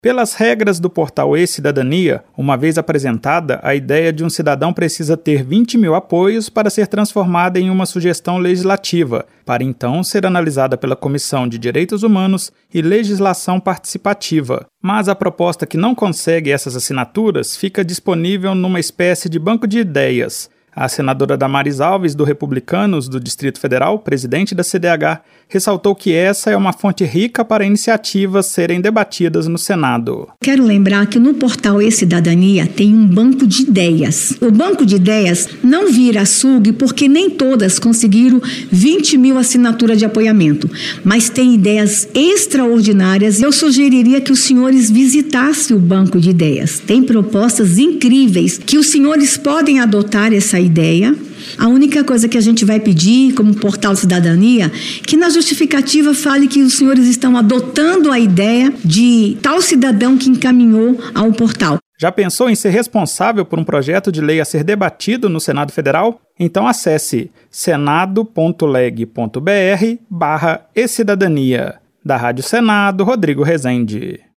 Pelas regras do portal E-Cidadania, uma vez apresentada, a ideia de um cidadão precisa ter 20 mil apoios para ser transformada em uma sugestão legislativa, para então ser analisada pela Comissão de Direitos Humanos e Legislação Participativa. Mas a proposta que não consegue essas assinaturas fica disponível numa espécie de banco de ideias. A senadora Damares Alves, do Republicanos do Distrito Federal, presidente da CDH, ressaltou que essa é uma fonte rica para iniciativas serem debatidas no Senado. Quero lembrar que no portal E-Cidadania tem um banco de ideias. O banco de ideias não vira açougue porque nem todas conseguiram 20 mil assinaturas de apoiamento, mas tem ideias extraordinárias. Eu sugeriria que os senhores visitassem o banco de ideias. Tem propostas incríveis que os senhores podem adotar essa ideia. A única coisa que a gente vai pedir, como portal Cidadania, que na justificativa fale que os senhores estão adotando a ideia de tal cidadão que encaminhou ao portal. Já pensou em ser responsável por um projeto de lei a ser debatido no Senado Federal? Então acesse senado.leg.br/ecidadania. Da Rádio Senado, Rodrigo Rezende.